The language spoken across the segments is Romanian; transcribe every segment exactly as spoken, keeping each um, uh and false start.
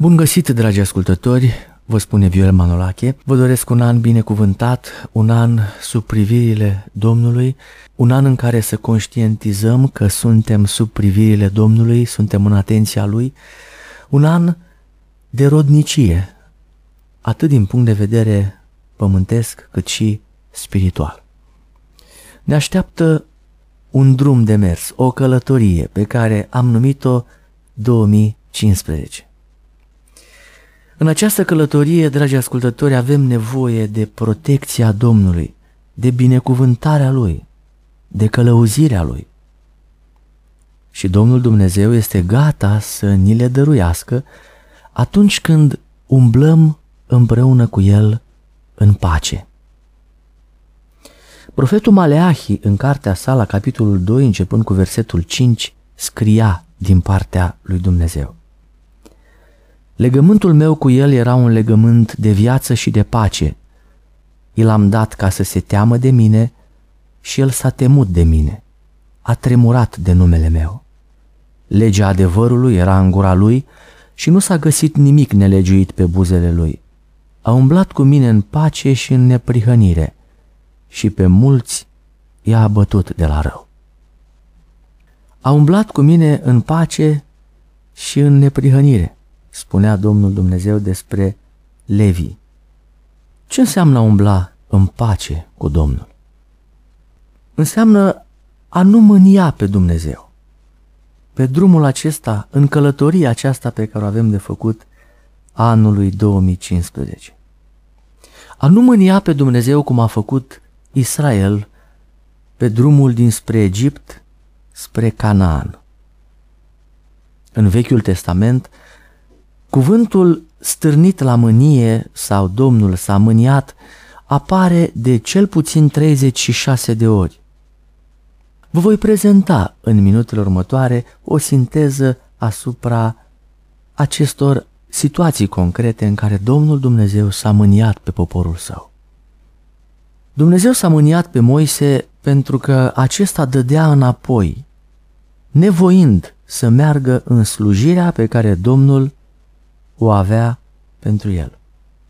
Bun găsit, dragi ascultători, vă spune Viorel Manolache. Vă doresc un an binecuvântat, un an sub privirile Domnului, un an în care să conștientizăm că suntem sub privirile Domnului, suntem în atenția Lui, un an de rodnicie, atât din punct de vedere pământesc cât și spiritual. Ne așteaptă un drum de mers, o călătorie pe care am numit-o două mii cincisprezece. În această călătorie, dragi ascultători, avem nevoie de protecția Domnului, de binecuvântarea Lui, de călăuzirea Lui. Și Domnul Dumnezeu este gata să ni le dăruiască atunci când umblăm împreună cu El în pace. Profetul Maleahi, în cartea sa, la capitolul doi, începând cu versetul cinci, scria din partea lui Dumnezeu: legământul meu cu el era un legământ de viață și de pace. I l-am dat ca să se teamă de mine și el s-a temut de mine. A tremurat de numele meu. Legea adevărului era în gura lui și nu s-a găsit nimic nelegiuit pe buzele lui. A umblat cu mine în pace și în neprihănire și pe mulți i-a abătut de la rău. A umblat cu mine în pace și în neprihănire, spunea Domnul Dumnezeu despre Levi. Ce înseamnă a umbla în pace cu Domnul? Înseamnă a nu mânia pe Dumnezeu. Pe drumul acesta, în călătoria aceasta pe care o avem de făcut anului două mii cincisprezece. A nu mânia pe Dumnezeu cum a făcut Israel pe drumul dinspre Egipt spre Canaan. În Vechiul Testament, cuvântul stârnit la mânie sau Domnul s-a mâniat apare de cel puțin treizeci și șase de ori. Vă voi prezenta în minutele următoare o sinteză asupra acestor situații concrete în care Domnul Dumnezeu s-a mâniat pe poporul său. Dumnezeu s-a mâniat pe Moise pentru că acesta dădea înapoi, nevoind să meargă în slujirea pe care Domnul o avea pentru el.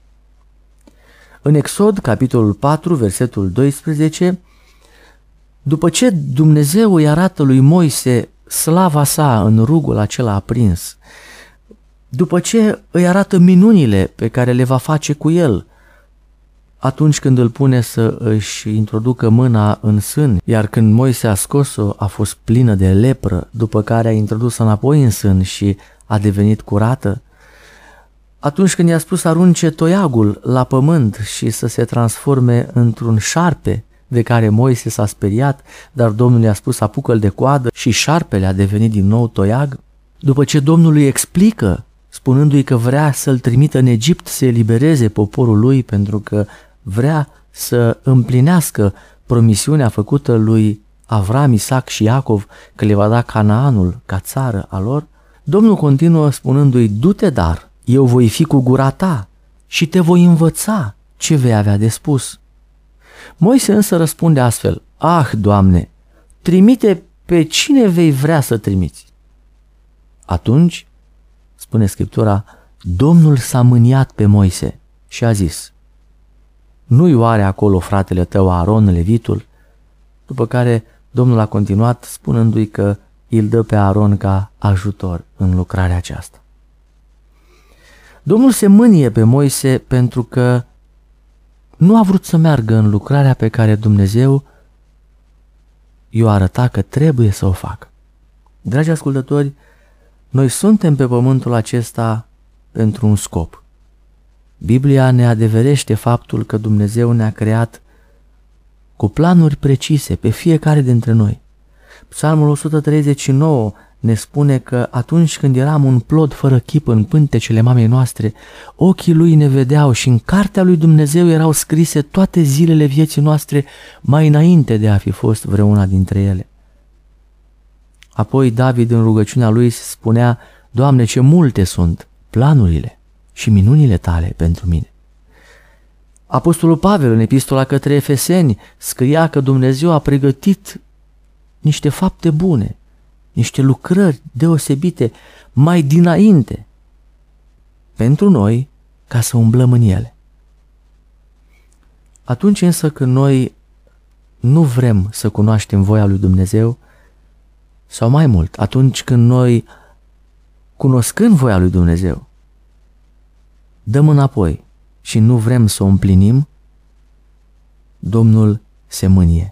În Exod, capitolul patru, versetul doisprezece, după ce Dumnezeu îi arată lui Moise slava sa în rugul acela aprins, după ce îi arată minunile pe care le va face cu el, atunci când îl pune să își introducă mâna în sân, iar când Moise a scos-o a fost plină de lepră, după care a introdus-o înapoi în sân și a devenit curată, atunci când i-a spus să arunce toiagul la pământ și să se transforme într-un șarpe de care Moise s-a speriat, dar Domnul i-a spus apucă-l de coadă și șarpele a devenit din nou toiag, după ce Domnul îi explică, spunându-i că vrea să-l trimită în Egipt să elibereze poporul lui pentru că vrea să împlinească promisiunea făcută lui Avram, Isaac și Iacov că le va da Canaanul ca țară a lor, Domnul continuă spunându-i: du-te dar, eu voi fi cu gura ta și te voi învăța ce vei avea de spus. Moise însă răspunde astfel: ah, Doamne, trimite pe cine vei vrea să trimiți. Atunci, spune Scriptura, Domnul s-a mâniat pe Moise și a zis: nu-i oare acolo fratele tău Aron, levitul? După care Domnul a continuat spunându-i că îl dă pe Aron ca ajutor în lucrarea aceasta. Domnul se mânie pe Moise pentru că nu a vrut să meargă în lucrarea pe care Dumnezeu i-o arăta că trebuie să o facă. Dragi ascultători, noi suntem pe pământul acesta pentru un scop. Biblia ne adeverește faptul că Dumnezeu ne-a creat cu planuri precise pe fiecare dintre noi. Psalmul o sută treizeci și nouă ne spune că atunci când eram un plod fără chip în pântecele mamei noastre, ochii lui ne vedeau și în cartea lui Dumnezeu erau scrise toate zilele vieții noastre mai înainte de a fi fost vreuna dintre ele. Apoi David în rugăciunea lui spunea: Doamne, ce multe sunt planurile și minunile tale pentru mine. Apostolul Pavel în epistola către Efeseni scria că Dumnezeu a pregătit niște fapte bune, niște lucrări deosebite mai dinainte pentru noi ca să umblăm în ele. Atunci însă când noi nu vrem să cunoaștem voia lui Dumnezeu, sau mai mult, atunci când noi, cunoscând voia lui Dumnezeu, dăm înapoi și nu vrem să o împlinim, Domnul se mânie.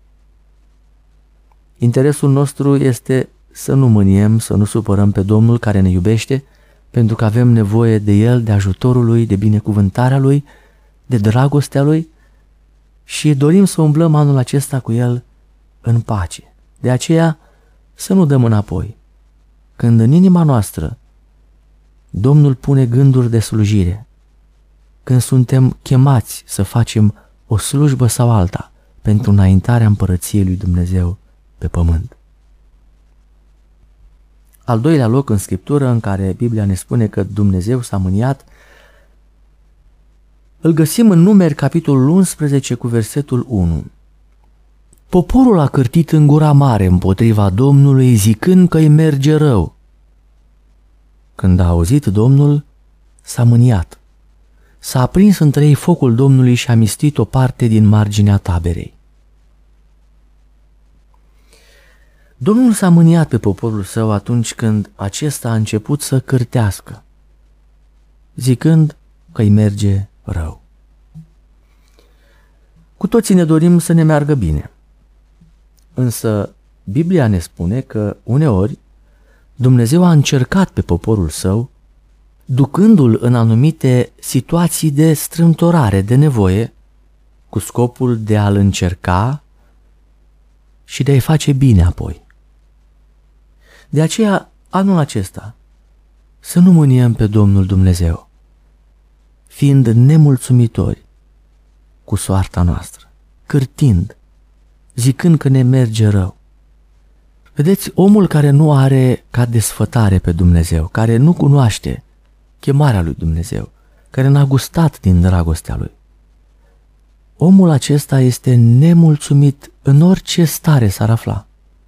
Interesul nostru este să nu mâniem, să nu supărăm pe Domnul care ne iubește, pentru că avem nevoie de El, de ajutorul Lui, de binecuvântarea Lui, de dragostea Lui și dorim să umblăm anul acesta cu El în pace. De aceea să nu dăm înapoi. Când în inima noastră Domnul pune gânduri de slujire, când suntem chemați să facem o slujbă sau alta pentru înaintarea împărăției lui Dumnezeu pe pământ. Al doilea loc în Scriptură în care Biblia ne spune că Dumnezeu s-a mâniat, îl găsim în Numeri, capitolul unsprezece, cu versetul unu. Poporul a cârtit în gura mare împotriva Domnului, zicând că îi merge rău. Când a auzit Domnul, s-a mâniat. S-a aprins între ei focul Domnului și a mistit o parte din marginea taberei. Domnul s-a mâniat pe poporul său atunci când acesta a început să cârtească, zicând că îi merge rău. Cu toții ne dorim să ne meargă bine, însă Biblia ne spune că uneori Dumnezeu a încercat pe poporul său, ducându-l în anumite situații de strâmtorare, de nevoie, cu scopul de a-l încerca și de a-i face bine apoi. De aceea, anul acesta, să nu mâniem pe Domnul Dumnezeu, fiind nemulțumitori cu soarta noastră, cârtind, zicând că ne merge rău. Vedeți, omul care nu are ca desfătare pe Dumnezeu, care nu cunoaște chemarea lui Dumnezeu, care n-a gustat din dragostea lui, omul acesta este nemulțumit în orice stare s-ar afla.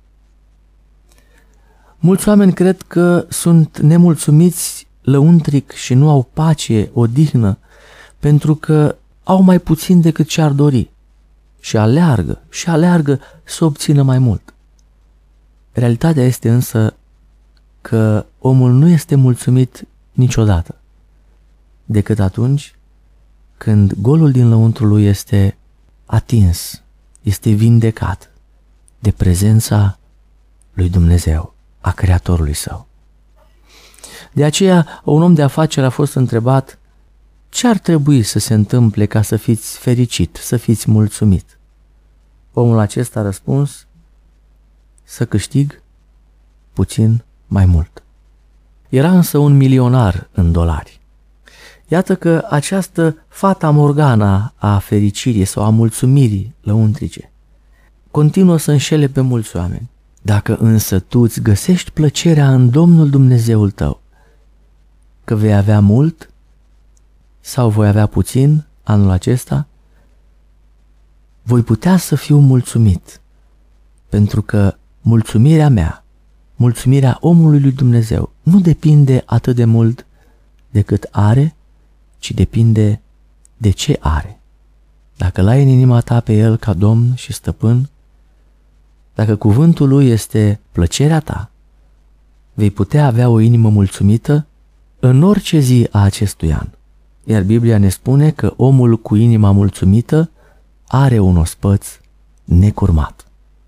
Mulți oameni cred că sunt nemulțumiți lăuntric și nu au pace, odihnă, pentru că au mai puțin decât ce-ar dori și aleargă și aleargă să obțină mai mult. Realitatea este însă că omul nu este mulțumit niciodată, decât atunci când golul din lăuntru lui este atins, este vindecat de prezența lui Dumnezeu, a Creatorului său. De aceea, un om de afaceri a fost întrebat ce ar trebui să se întâmple ca să fiți fericit, să fiți mulțumit. Omul acesta a răspuns: să câștig puțin mai mult. Era însă un milionar în dolari. Iată că această fata Morgana a fericirii sau a mulțumirii lăuntrice continuă să înșele pe mulți oameni. Dacă însă tu îți găsești plăcerea în Domnul Dumnezeul tău, că vei avea mult sau voi avea puțin anul acesta, voi putea să fiu mulțumit, pentru că mulțumirea mea, mulțumirea omului lui Dumnezeu, nu depinde atât de mult de cât are, ci depinde de ce are. Dacă l-ai în inima ta pe El ca Domn și Stăpân, dacă cuvântul Lui este plăcerea ta, vei putea avea o inimă mulțumită în orice zi a acestui an. Iar Biblia ne spune că omul cu inima mulțumită are un ospăț necurmat.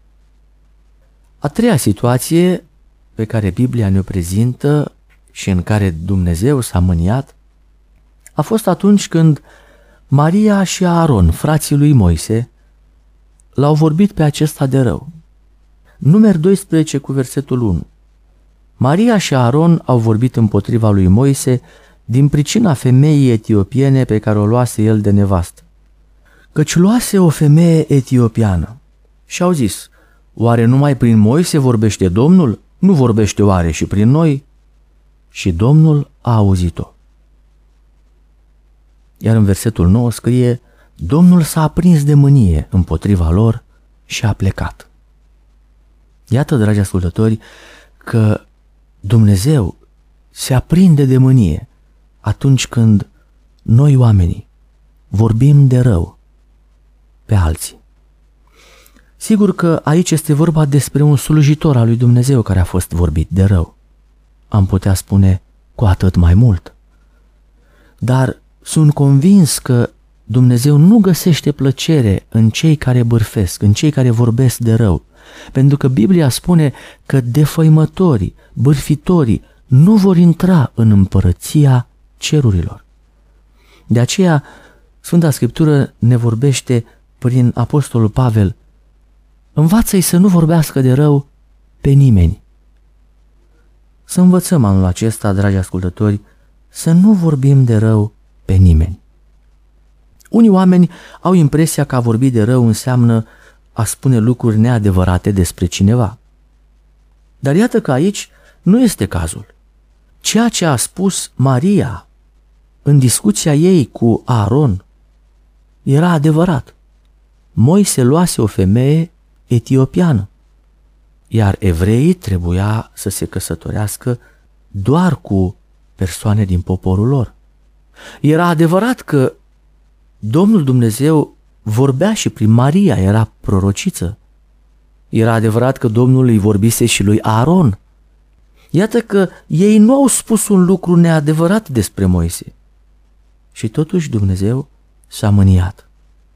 A treia situație pe care Biblia ne-o prezintă și în care Dumnezeu s-a mâniat a fost atunci când Maria și Aaron, frații lui Moise, l-au vorbit pe acesta de rău. Numeri doisprezece cu versetul unu. Maria și Aaron au vorbit împotriva lui Moise din pricina femeii etiopiene pe care o luase el de nevastă. Căci luase o femeie etiopiană și au zis: oare numai prin Moise vorbește Domnul? Nu vorbește oare și prin noi? Și Domnul a auzit-o. Iar în versetul nouă scrie: Domnul s-a aprins de mânie împotriva lor și a plecat. Iată, dragi ascultători, că Dumnezeu se aprinde de mânie atunci când noi oamenii vorbim de rău pe alții. Sigur că aici este vorba despre un slujitor al lui Dumnezeu care a fost vorbit de rău. Am putea spune cu atât mai mult. Dar sunt convins că Dumnezeu nu găsește plăcere în cei care bârfesc, în cei care vorbesc de rău, pentru că Biblia spune că defăimătorii, bârfitorii nu vor intra în împărăția cerurilor. De aceea, Sfânta Scriptură ne vorbește prin Apostolul Pavel: învață-i să nu vorbească de rău pe nimeni. Să învățăm anul acesta, dragi ascultători, să nu vorbim de rău pe nimeni. Unii oameni au impresia că a vorbi de rău înseamnă a spune lucruri neadevărate despre cineva. Dar iată că aici nu este cazul. Ceea ce a spus Maria în discuția ei cu Aaron era adevărat. Moise luase o femeie etiopiană, iar evreii trebuia să se căsătorească doar cu persoane din poporul lor. Era adevărat că Domnul Dumnezeu vorbea și prin Maria, era prorociță. Era adevărat că Domnul îi vorbise și lui Aaron. Iată că ei nu au spus un lucru neadevărat despre Moise. Și totuși Dumnezeu s-a mâniat.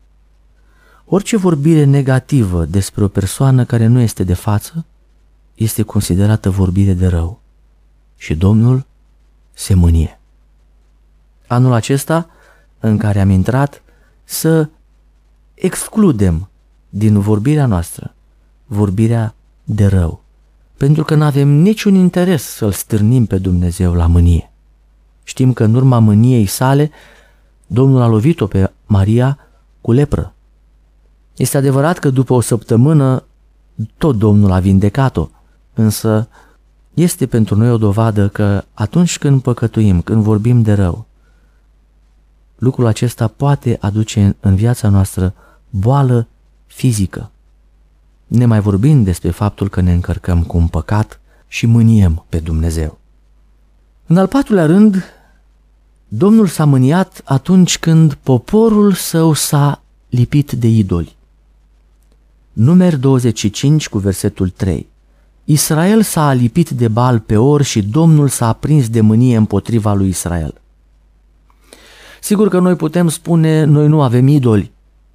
Orice vorbire negativă despre o persoană care nu este de față este considerată vorbire de rău. Și Domnul se mânie. Anul acesta, în care am intrat, să excludem din vorbirea noastră vorbirea de rău, pentru că nu avem niciun interes să-L stârnim pe Dumnezeu la mânie. Știm că în urma mâniei sale, Domnul a lovit-o pe Maria cu lepră. Este adevărat că după o săptămână tot Domnul a vindecat-o, însă este pentru noi o dovadă că atunci când păcătuim, când vorbim de rău, lucrul acesta poate aduce în viața noastră boală fizică, nemai vorbind despre faptul că ne încărcăm cu un păcat și mâniem pe Dumnezeu. În al patrulea rând, Domnul s-a mâniat atunci când poporul său s-a lipit de idoli. Numeri douăzeci și cinci cu versetul trei. Israel s-a alipit de Baal Peor și Domnul s-a aprins de mânie împotriva lui Israel. Sigur că noi putem spune, noi nu avem idoli,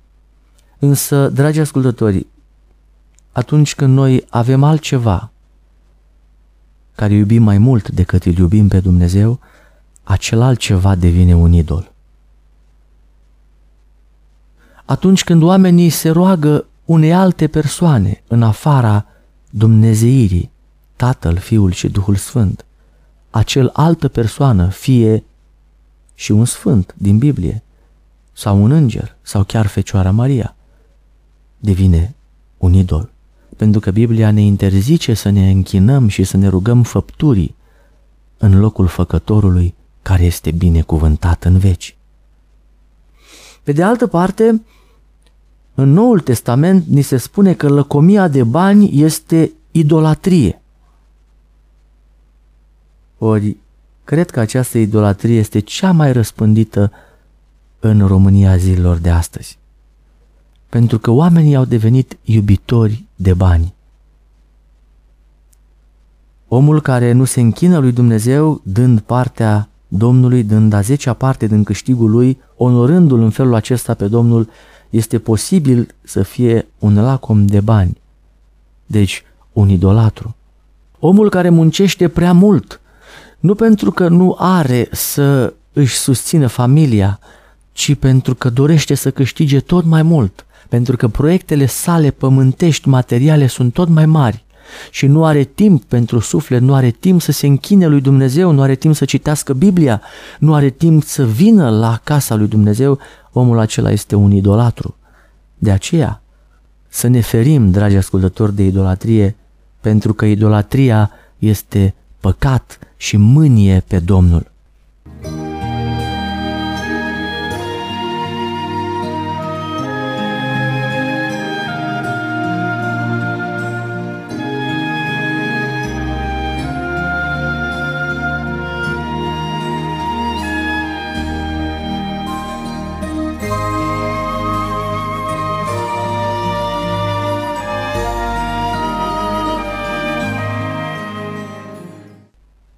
însă, dragi ascultători, atunci când noi avem altceva care iubim mai mult decât îl iubim pe Dumnezeu, acel altceva devine un idol. Atunci când oamenii se roagă unei alte persoane în afara dumnezeirii, Tatăl, Fiul și Duhul Sfânt, acel altă persoană, fie și un sfânt din Biblie, sau un înger, sau chiar Fecioara Maria, devine un idol. Pentru că Biblia ne interzice să ne închinăm și să ne rugăm făpturii în locul făcătorului care este binecuvântat în veci. Pe de altă parte, în Noul Testament ni se spune că lăcomia de bani este idolatrie. Ori, cred că această idolatrie este cea mai răspândită în România zilelor de astăzi. Pentru că oamenii au devenit iubitori de bani. Omul care nu se închină lui Dumnezeu, dând partea Domnului, dând a zecea parte din câștigul lui, onorându-l în felul acesta pe Domnul, este posibil să fie un lacom de bani. Deci, un idolatru. Omul care muncește prea mult, nu pentru că nu are să își susțină familia, ci pentru că dorește să câștige tot mai mult, pentru că proiectele sale pământești materiale sunt tot mai mari și nu are timp pentru suflet, nu are timp să se închine lui Dumnezeu, nu are timp să citească Biblia, nu are timp să vină la casa lui Dumnezeu, omul acela este un idolatru. De aceea, să ne ferim, dragi ascultători, de idolatrie, pentru că idolatria este păcat și mânie pe Domnul.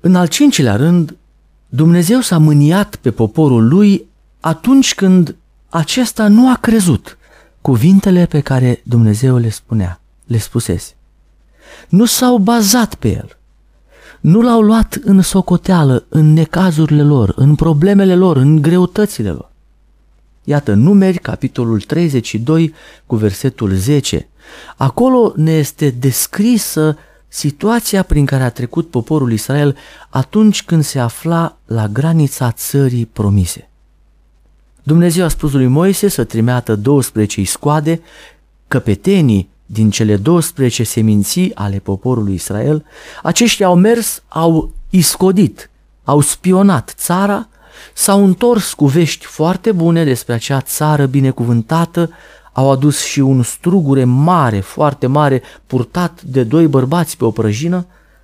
În al cincilea rând, Dumnezeu s-a mâniat pe poporul lui atunci când acesta nu a crezut cuvintele pe care Dumnezeu le spunea, le spusese. Nu s-au bazat pe el, nu l-au luat în socoteală în necazurile lor, în problemele lor, în greutățile lor. Iată, Numeri, capitolul treizeci și doi, cu versetul zece. Acolo ne este descrisă situația prin care a trecut poporul Israel atunci când se afla la granița țării promise. Dumnezeu a spus lui Moise să trimeată douăsprezece iscoade, căpetenii din cele douăsprezece seminții ale poporului Israel. Aceștia au mers, au iscodit, au spionat țara, s-au întors cu vești foarte bune despre acea țară binecuvântată, au adus și un strugure mare, foarte mare, purtat de doi bărbați pe o prăjină,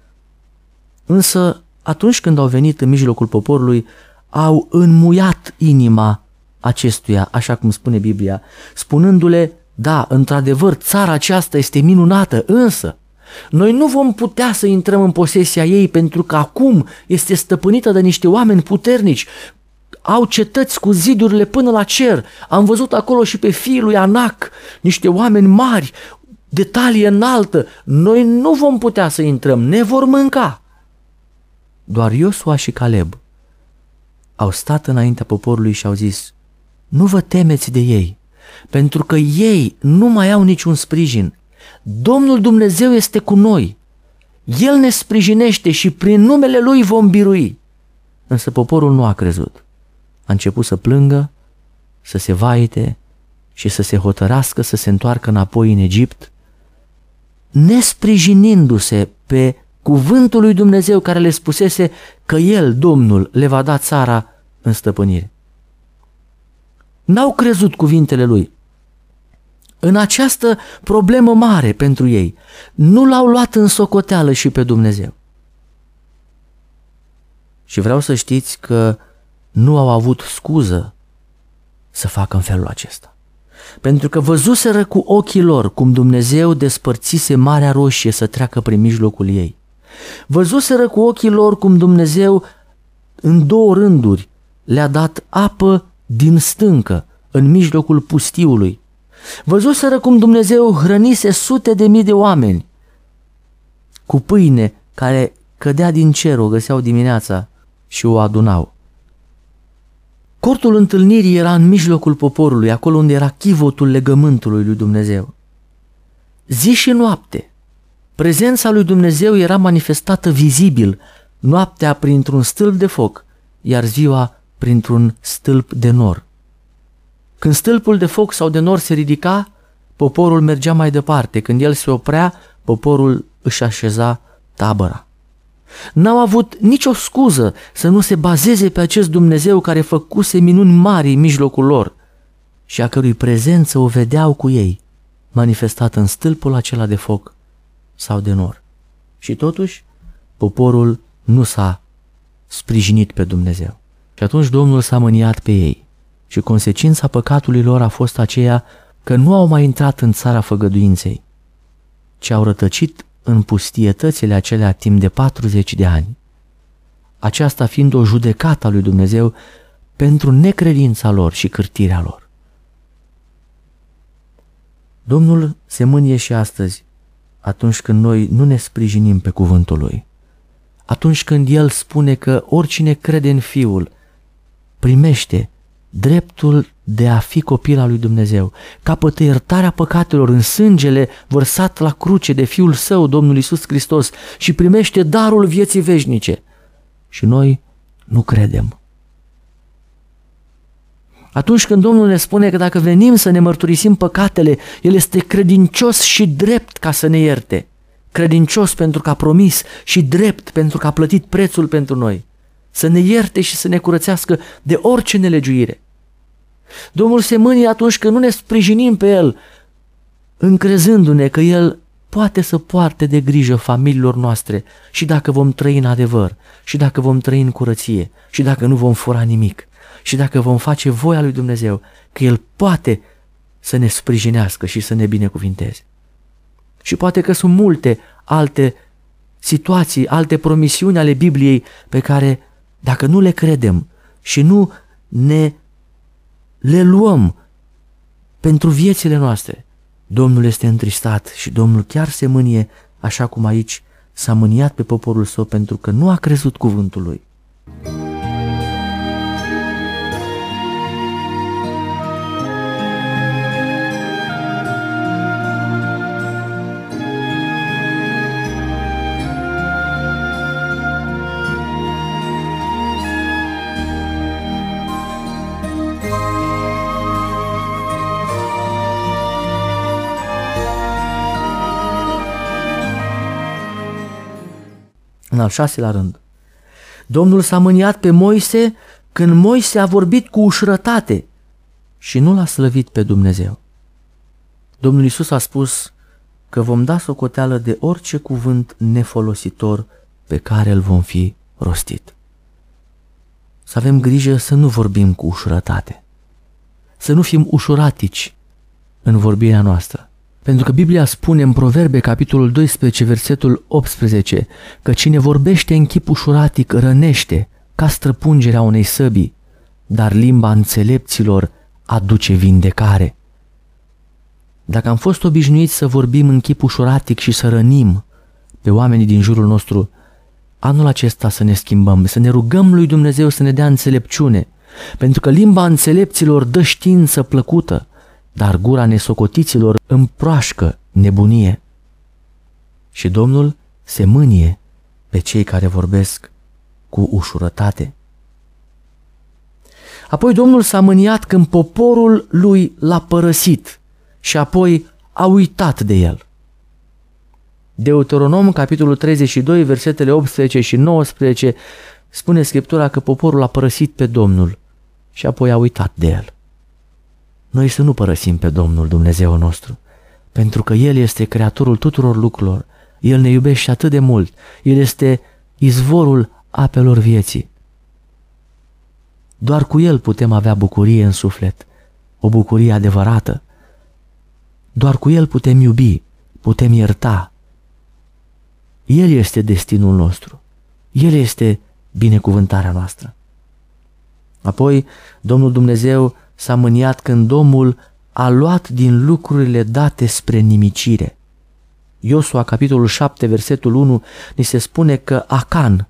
însă atunci când au venit în mijlocul poporului, au înmuiat inima acestuia, așa cum spune Biblia, spunându-le: da, într-adevăr, țara aceasta este minunată, însă noi nu vom putea să intrăm în posesia ei pentru că acum este stăpânită de niște oameni puternici, au cetăți cu zidurile până la cer. Am văzut acolo și pe fiii lui Anac, niște oameni mari, de talie înaltă. Noi nu vom putea să intrăm, ne vor mânca. Doar Iosua și Caleb au stat înaintea poporului și au zis: nu vă temeți de ei, pentru că ei nu mai au niciun sprijin. Domnul Dumnezeu este cu noi. El ne sprijinește și prin numele Lui vom birui. Însă poporul nu a crezut. A început să plângă, să se vaite și să se hotărască să se întoarcă înapoi în Egipt, nesprijinindu-se pe cuvântul lui Dumnezeu care le spusese că El, Domnul, le va da țara în stăpânire. N-au crezut cuvintele Lui. În această problemă mare pentru ei, nu l-au luat în socoteală și pe Dumnezeu. Și vreau să știți că nu au avut scuză să facă în felul acesta. Pentru că văzuseră cu ochii lor cum Dumnezeu despărțise Marea Roșie să treacă prin mijlocul ei. Văzuseră cu ochii lor cum Dumnezeu în două rânduri le-a dat apă din stâncă în mijlocul pustiului. Văzuseră cum Dumnezeu hrănise sute de mii de oameni cu pâine care cădea din cer, o găseau dimineața și o adunau. Cortul întâlnirii era în mijlocul poporului, acolo unde era chivotul legământului lui Dumnezeu. Zi și noapte, prezența lui Dumnezeu era manifestată vizibil, noaptea printr-un stâlp de foc, iar ziua printr-un stâlp de nor. Când stâlpul de foc sau de nor se ridica, poporul mergea mai departe. Când el se oprea, poporul își așeza tabăra. N-au avut nicio scuză să nu se bazeze pe acest Dumnezeu care făcuse minuni mari în mijlocul lor și a cărui prezență o vedeau cu ei, manifestată în stâlpul acela de foc sau de nor. Și totuși, poporul nu s-a sprijinit pe Dumnezeu. Și atunci Domnul s-a mâniat pe ei. Și consecința păcatului lor a fost aceea că nu au mai intrat în țara făgăduinței, ci au rătăcit în pustietățile acelea timp de patruzeci de ani, aceasta fiind o judecată a lui Dumnezeu pentru necredința lor și cârtirea lor. Domnul se mânie și astăzi atunci când noi nu ne sprijinim pe cuvântul Lui, atunci când El spune că oricine crede în Fiul primește dreptul de a fi copil al lui Dumnezeu, capătă iertarea păcatelor în sângele vărsat la cruce de Fiul Său, Domnul Iisus Hristos, și primește darul vieții veșnice. Și noi nu credem. Atunci când Domnul ne spune că dacă venim să ne mărturisim păcatele, El este credincios și drept ca să ne ierte. Credincios pentru că a promis și drept pentru că a plătit prețul pentru noi. Să ne ierte și să ne curățească de orice nelegiuire. Domnul se mânie atunci când nu ne sprijinim pe El, încrezându-ne că El poate să poarte de grijă familiilor noastre și dacă vom trăi în adevăr, și dacă vom trăi în curăție, și dacă nu vom fura nimic, și dacă vom face voia lui Dumnezeu, că El poate să ne sprijinească și să ne binecuvinteze. Și poate că sunt multe alte situații, alte promisiuni ale Bibliei pe care, dacă nu le credem și nu ne le luăm pentru viețile noastre, Domnul este întristat și Domnul chiar se mânie, așa cum aici s-a mâniat pe poporul său pentru că nu a crezut cuvântul lui. În al șaselea rând, Domnul s-a mâniat pe Moise când Moise a vorbit cu ușurătate și nu l-a slăvit pe Dumnezeu. Domnul Iisus a spus că vom da socoteală de orice cuvânt nefolositor pe care îl vom fi rostit. Să avem grijă să nu vorbim cu ușurătate, să nu fim ușuratici în vorbirea noastră. Pentru că Biblia spune în Proverbe, capitolul doisprezece, versetul optsprezece, că cine vorbește în chip ușuratic rănește ca străpungerea unei săbii, dar limba înțelepților aduce vindecare. Dacă am fost obișnuiți să vorbim în chip ușuratic și să rănim pe oamenii din jurul nostru, anul acesta să ne schimbăm, să ne rugăm lui Dumnezeu să ne dea înțelepciune, pentru că limba înțelepților dă știință plăcută, dar gura nesocotiților împroașcă nebunie. Și Domnul se mânie pe cei care vorbesc cu ușurătate. Apoi Domnul s-a mâniat când poporul lui l-a părăsit și apoi a uitat de el. Deuteronom, capitolul treizeci și doi, versetele optsprezece și nouăsprezece, spune Scriptura că poporul a părăsit pe Domnul și apoi a uitat de el. Noi să nu părăsim pe Domnul Dumnezeu nostru, pentru că El este Creatorul tuturor lucrurilor, El ne iubește atât de mult, El este izvorul apelor vieții. Doar cu El putem avea bucurie în suflet, o bucurie adevărată. Doar cu El putem iubi, putem ierta. El este destinul nostru, El este binecuvântarea noastră. Apoi, Domnul Dumnezeu s-a mâniat când omul a luat din lucrurile date spre nimicire. Iosua, capitolul șapte, versetul unu, ni se spune că Acan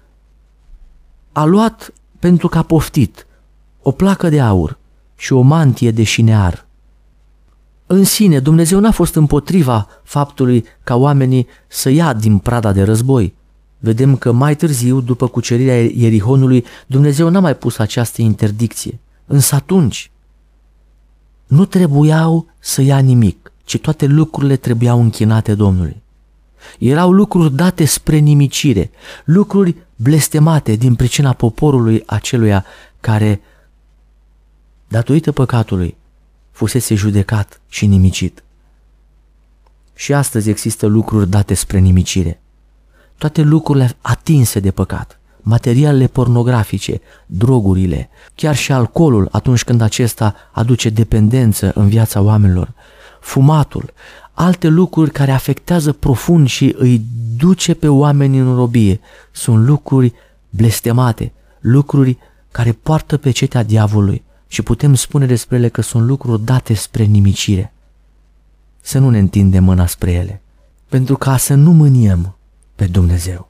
a luat, pentru că a poftit, o placă de aur și o mantie de șinear. În sine, Dumnezeu n-a fost împotriva faptului ca oamenii să ia din prada de război. Vedem că mai târziu, după cucerirea Ierihonului, Dumnezeu n-a mai pus această interdicție. Însă atunci nu trebuiau să ia nimic, ci toate lucrurile trebuiau închinate Domnului. Erau lucruri date spre nimicire, lucruri blestemate din pricina poporului aceluia care, datorită păcatului, fusese judecat și nimicit. Și astăzi există lucruri date spre nimicire. Toate lucrurile atinse de păcat, materialele pornografice, drogurile, chiar și alcoolul atunci când acesta aduce dependență în viața oamenilor, fumatul, alte lucruri care afectează profund și îi duce pe oameni în robie, sunt lucruri blestemate, lucruri care poartă pecetea diavolului și putem spune despre ele că sunt lucruri date spre nimicire. Să nu ne întindem mâna spre ele, pentru ca să nu mâniem pe Dumnezeu.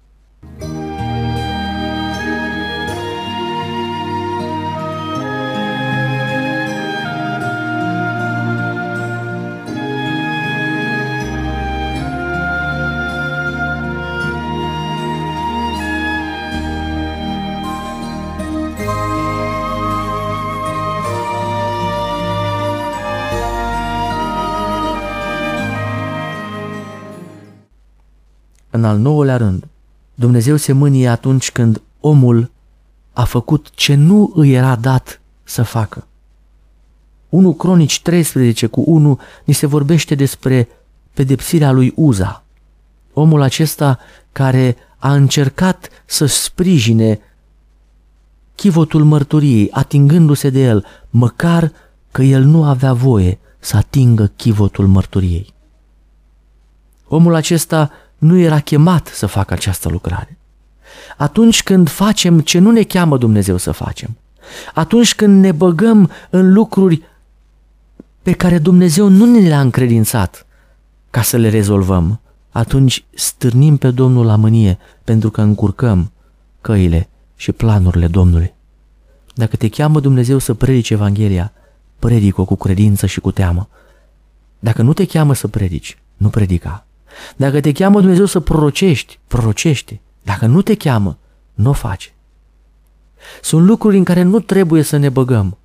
În al nouălea rând, Dumnezeu se mânie atunci când omul a făcut ce nu îi era dat să facă. unu Cronici treisprezece cu unu ni se vorbește despre pedepsirea lui Uza. Omul acesta care a încercat să sprijine chivotul mărturiei, atingându-se de el, măcar că el nu avea voie să atingă chivotul mărturiei. Omul acesta nu era chemat să facă această lucrare. Atunci când facem ce nu ne cheamă Dumnezeu să facem, atunci când ne băgăm în lucruri pe care Dumnezeu nu ne le-a încredințat ca să le rezolvăm, atunci stârnim pe Domnul la mânie pentru că încurcăm căile și planurile Domnului. Dacă te cheamă Dumnezeu să predici Evanghelia, predică-o cu credință și cu teamă. Dacă nu te cheamă să predici, nu predica. Dacă te cheamă Dumnezeu să prorocești, prorocește. Dacă nu te cheamă, nu o face. Sunt lucruri în care nu trebuie să ne băgăm.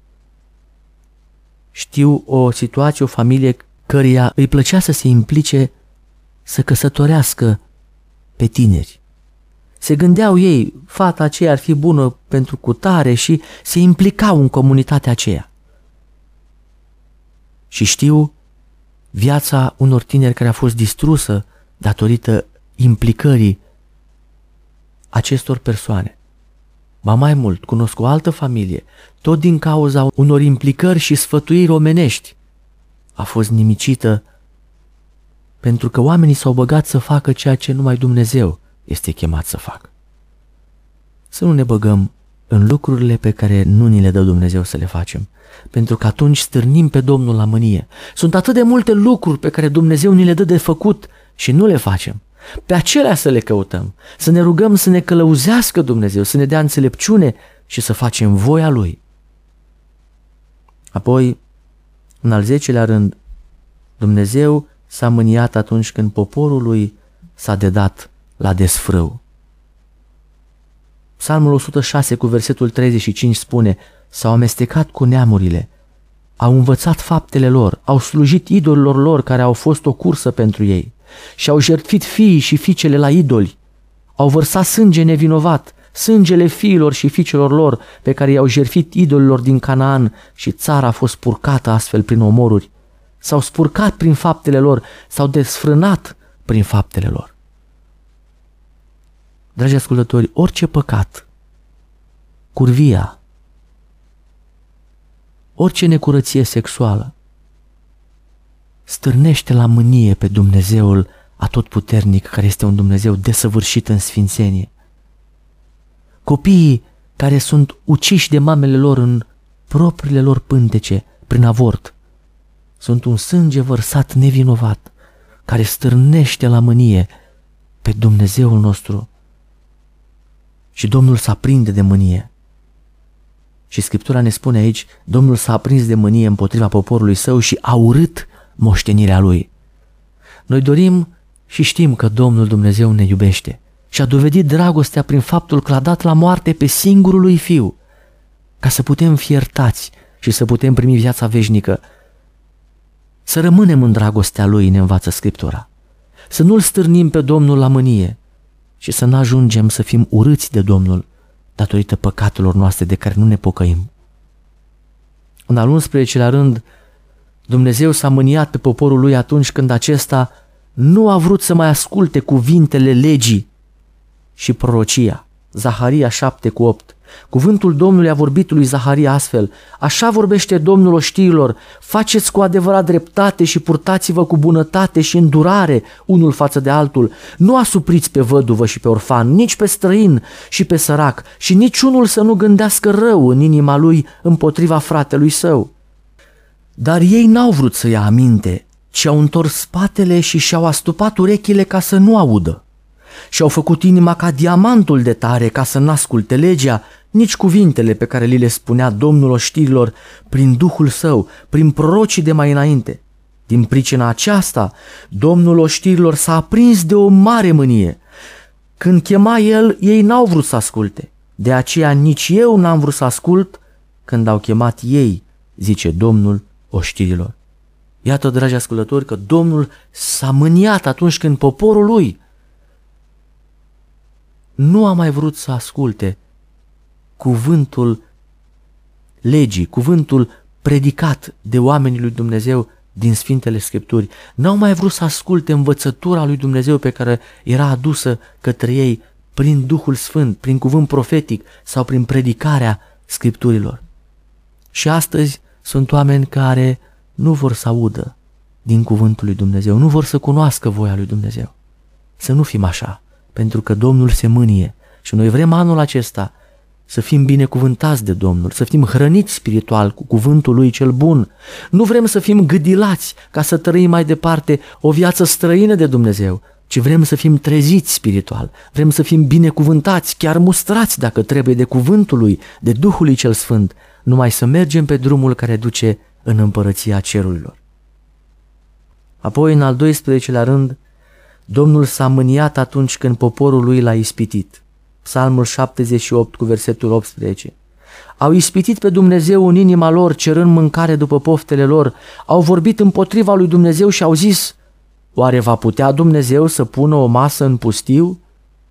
Știu o situație, o familie căreia îi plăcea să se implice, să căsătorească pe tineri. Se gândeau ei, fata aceea ar fi bună pentru cutare și se implicau în comunitatea aceea. Și știu viața unor tineri care a fost distrusă datorită implicării acestor persoane. Ba mai mult, cunosc o altă familie, tot din cauza unor implicări și sfătuiri omenești, a fost nimicită pentru că oamenii s-au băgat să facă ceea ce numai Dumnezeu este chemat să facă. Să nu ne băgăm în lucrurile pe care nu ni le dă Dumnezeu să le facem, pentru că atunci stârnim pe Domnul la mânie. Sunt atât de multe lucruri pe care Dumnezeu ni le dă de făcut și nu le facem. Pe acelea să le căutăm, să ne rugăm să ne călăuzească Dumnezeu, să ne dea înțelepciune și să facem voia Lui. Apoi, în al zecelea rând, Dumnezeu s-a mâniat atunci când poporul Lui s-a dedat la desfrâu. Psalmul o sută șase cu versetul treizeci și cinci spune: s-au amestecat cu neamurile, au învățat faptele lor, au slujit idolilor lor care au fost o cursă pentru ei și au jertfit fiii și fiicele la idoli, au vărsat sânge nevinovat, sângele fiilor și fiicelor lor pe care i-au jertfit idolilor din Canaan și țara a fost spurcată astfel prin omoruri. S-au spurcat prin faptele lor, s-au desfrânat prin faptele lor. Dragi ascultători, orice păcat, curvia, orice necurăție sexuală, stârnește la mânie pe Dumnezeul atotputernic, care este un Dumnezeu desăvârșit în sfințenie. Copiii care sunt uciși de mamele lor în propriile lor pântece, prin avort, sunt un sânge vărsat nevinovat, care stârnește la mânie pe Dumnezeul nostru. Și Domnul s-a prinde de mânie. Și Scriptura ne spune aici, Domnul s-a aprins de mânie împotriva poporului său și a urât moștenirea lui. Noi dorim și știm că Domnul Dumnezeu ne iubește și a dovedit dragostea prin faptul că l-a dat la moarte pe singurul lui Fiu, ca să putem fi iertați și să putem primi viața veșnică. Să rămânem în dragostea Lui, ne învață Scriptura. Să nu-L stârnim pe Domnul la mânie și să nu ajungem să fim urâți de Domnul datorită păcatelor noastre de care nu ne pocăim. În al unsprezecelea rând, Dumnezeu s-a mâniat pe poporul Lui atunci când acesta nu a vrut să mai asculte cuvintele legii și prorocia. Zaharia șapte cu opt. Cuvântul Domnului a vorbit lui Zaharia astfel: așa vorbește Domnul oștirilor, faceți cu adevărat dreptate și purtați-vă cu bunătate și îndurare unul față de altul. Nu asupriți pe văduvă și pe orfan, nici pe străin și pe sărac, și niciunul să nu gândească rău în inima lui împotriva fratelui său. Dar ei n-au vrut să ia aminte, ci au întors spatele și și-au astupat urechile ca să nu audă. Și-au făcut inima ca diamantul de tare ca să n-asculte legea, nici cuvintele pe care li le spunea Domnul oștirilor prin Duhul Său, prin prorocii de mai înainte. Din pricina aceasta, Domnul oștirilor s-a aprins de o mare mânie. Când chema El, ei n-au vrut să asculte. De aceea nici eu n-am vrut să ascult când au chemat ei, zice Domnul oștirilor. Iată, dragi ascultători, că Domnul s-a mâniat atunci când poporul Lui nu a mai vrut să asculte cuvântul legii, cuvântul predicat de oamenii lui Dumnezeu din Sfintele Scripturi. N-au mai vrut să asculte învățătura lui Dumnezeu pe care era adusă către ei prin Duhul Sfânt, prin cuvânt profetic sau prin predicarea Scripturilor. Și astăzi sunt oameni care nu vor să audă din cuvântul lui Dumnezeu, nu vor să cunoască voia lui Dumnezeu. să nu fim așa, pentru că Domnul se mânie și noi vrem anul acesta să fim binecuvântați de Domnul, să fim hrăniți spiritual cu cuvântul Lui cel bun. Nu vrem să fim gâdilați ca să trăim mai departe o viață străină de Dumnezeu, ci vrem să fim treziți spiritual, vrem să fim binecuvântați, chiar mustrați dacă trebuie de cuvântul Lui, de Duhul Lui cel Sfânt, numai să mergem pe drumul care duce în împărăția cerurilor. Apoi, în al doisprezecelea rând, Domnul s-a mâniat atunci când poporul Lui l-a ispitit. Psalmul șaptezeci și opt cu versetul optsprezece. Au ispitit pe Dumnezeu în inima lor, cerând mâncare după poftele lor, au vorbit împotriva lui Dumnezeu și au zis: oare va putea Dumnezeu să pună o masă în pustiu?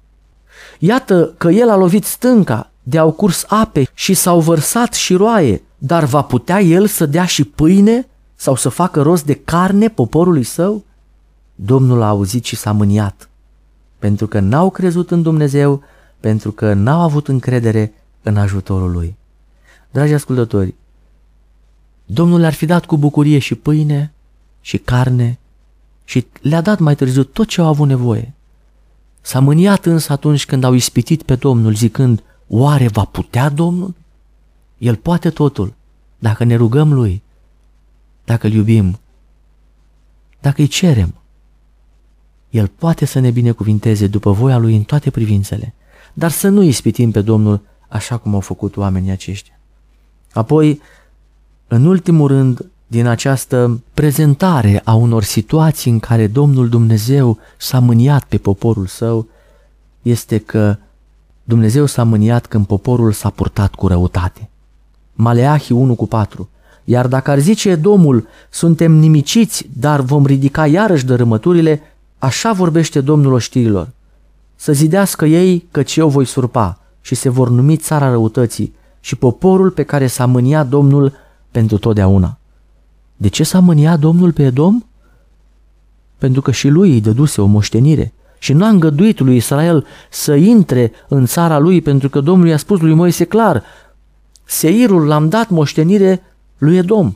Iată că El a lovit stânca, de-au curs ape și s-au vărsat șiroaie, dar va putea El să dea și pâine sau să facă rost de carne poporului Său? Domnul a auzit și s-a mâniat, pentru că n-au crezut în Dumnezeu, pentru că n-au avut încredere în ajutorul Lui. Dragi ascultători, Domnul le-ar fi dat cu bucurie și pâine și carne și le-a dat mai târziu tot ce au avut nevoie. S-a mâniat însă atunci când au ispitit pe Domnul, zicând: oare va putea Domnul? El poate totul, dacă ne rugăm Lui, dacă îl iubim, dacă îi cerem. El poate să ne binecuvinteze după voia Lui în toate privințele, dar să nu ispitim pe Domnul așa cum au făcut oamenii aceștia. Apoi, în ultimul rând, din această prezentare a unor situații în care Domnul Dumnezeu s-a mâniat pe poporul Său, este că Dumnezeu s-a mâniat când poporul s-a purtat cu răutate. Maleahi unu cu patru. Iar dacă ar zice Domnul: suntem nimiciți, dar vom ridica iarăși dărâmăturile, așa vorbește Domnul oștirilor: să zidească ei, căci eu voi surpa, și se vor numi țara răutății și poporul pe care s-a mâniat Domnul pentru totdeauna. De ce s-a mâniat Domnul pe Edom? Pentru că și lui îi dăduse o moștenire și nu a îngăduit lui Israel să intre în țara lui, pentru că Domnul i-a spus lui Moise clar: Seirul l-am dat moștenire lui Edom.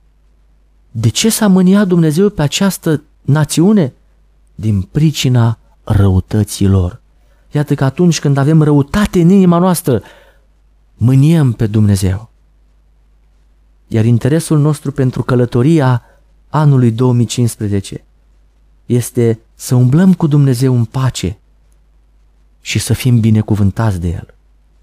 De ce s-a mâniat Dumnezeu pe această națiune? Din pricina răutății lor. Iată că atunci când avem răutate în inima noastră, mâniem pe Dumnezeu. Iar interesul nostru pentru călătoria anului două mii cincisprezece este să umblăm cu Dumnezeu în pace și să fim binecuvântați de El.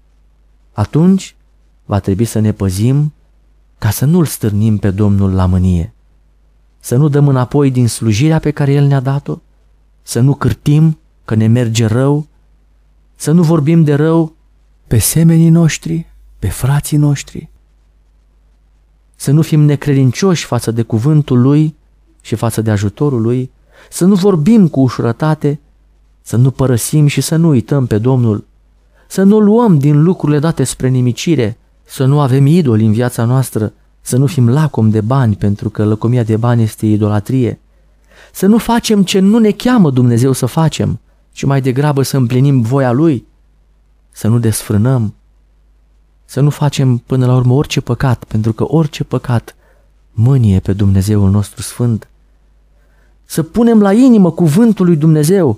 Atunci va trebui să ne păzim ca să nu-L stârnim pe Domnul la mânie, să nu dăm înapoi din slujirea pe care El ne-a dat-o, să nu cârtim că ne merge rău, să nu vorbim de rău pe semenii noștri, pe frații noștri, să nu fim necredincioși față de cuvântul Lui și față de ajutorul Lui, să nu vorbim cu ușurătate, să nu părăsim și să nu uităm pe Domnul, să nu luăm din lucrurile date spre nimicire, să nu avem idoli în viața noastră, să nu fim lacomi de bani, pentru că lăcomia de bani este idolatrie, să nu facem ce nu ne cheamă Dumnezeu să facem, ci mai degrabă să împlinim voia Lui, să nu desfrânăm, să nu facem până la urmă orice păcat, pentru că orice păcat mânie pe Dumnezeul nostru sfânt, să punem la inimă cuvântul lui Dumnezeu,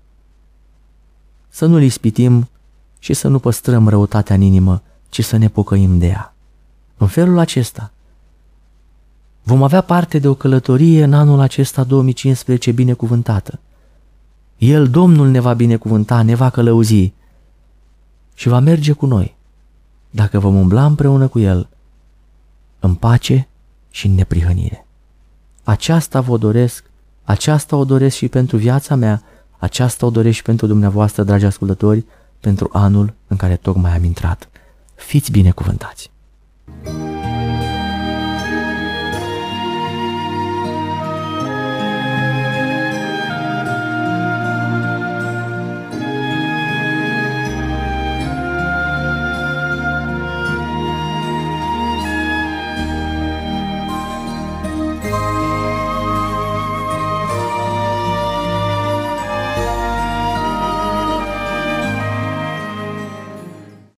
să nu-L ispitim și să nu păstrăm răutatea în inimă, ci să ne pocăim de ea. În felul acesta vom avea parte de o călătorie în anul acesta două mii cincisprezece binecuvântată. El, Domnul, ne va binecuvânta, ne va călăuzi și va merge cu noi, dacă vom umbla împreună cu El, în pace și în neprihănire. Aceasta vă doresc, aceasta o doresc și pentru viața mea, aceasta o doresc și pentru dumneavoastră, dragi ascultători, pentru anul în care tocmai am intrat. Fiți binecuvântați!